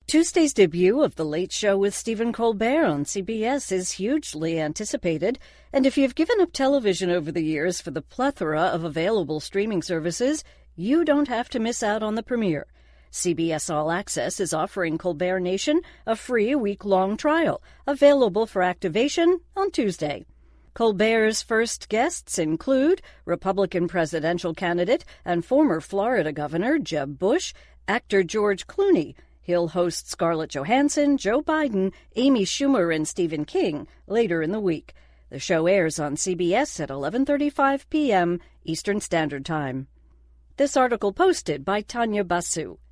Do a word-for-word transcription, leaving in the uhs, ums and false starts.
Tuesday's debut of The Late Show with Stephen Colbert on C B S is hugely anticipated, and if you've given up television over the years for the plethora of available streaming services, you don't have to miss out on the premiere. C B S All Access is offering Colbert Nation a free week-long trial, available for activation on Tuesday. Colbert's first guests include Republican presidential candidate and former Florida Governor Jeb Bush, actor George Clooney. He'll host Scarlett Johansson, Joe Biden, Amy Schumer, and Stephen King later in the week. The show airs on C B S at eleven thirty-five p.m. Eastern Standard Time. This article posted by Tanya Basu.